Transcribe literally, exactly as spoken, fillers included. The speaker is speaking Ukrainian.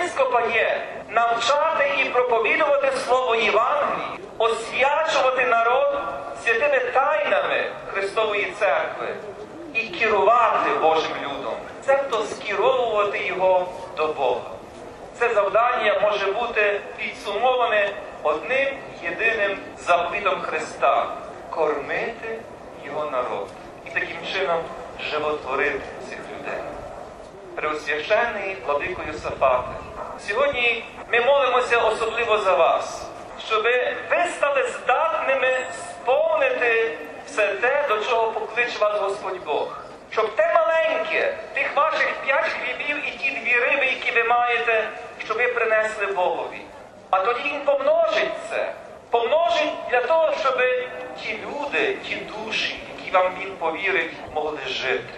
єпископа є навчати і проповідувати Слово Євангелії, освячувати народ святими тайнами Христової Церкви і керувати Божим людом, цебто скеровувати його до Бога. Це завдання може бути підсумоване одним єдиним заповітом Христа – кормити його народ і таким чином животворити цих людей. Преосвященний владико Йосафате, сьогодні ми молимося особливо за вас, щоб ви стали здатними сповнити все те, до чого покличе вас Господь Бог. Щоб те маленьке, тих ваших п'ять хлібів і ті дві риби, які ви маєте, щоб ви принесли Богові. А тоді Він помножить це. Помножить для того, щоб ті люди, ті душі, які вам Він повірить, могли жити.